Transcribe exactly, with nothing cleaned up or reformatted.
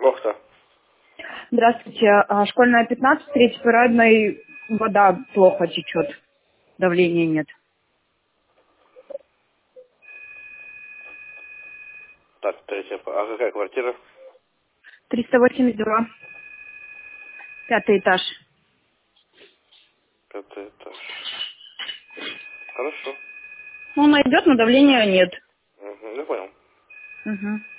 Охта. Здравствуйте. А, Школьная пятнадцать, третий парадной, вода плохо течет, давления нет. Так, третья. А какая квартира? триста восемьдесят два, пятый этаж. Пятый этаж. Хорошо. Ну, найдет, но давления нет. Угу, я понял. Угу.